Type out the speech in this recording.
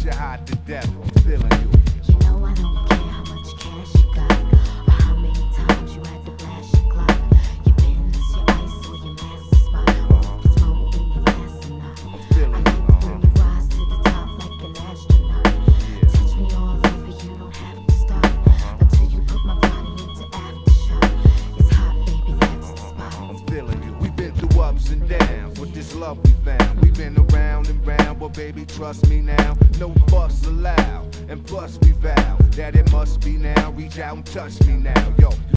you hot to death. I'm feeling you. You know I don't care how much cash you got, or how many times you had to flash your clock. Your Benz, your ice, or your master spot. Or if it's moment when you're fast or not. I'm feeling I you. like when you rise to the top like an astronaut. Touch me all over, you don't have to stop until you put my body into aftershock. It's hot, baby, that's the spot. I'm feeling you. We've been through ups and downs with this love we found. We've been around and round, but baby, trust me now. No fuss allowed, and plus we vow that it must be now. Reach out and touch me now, yo.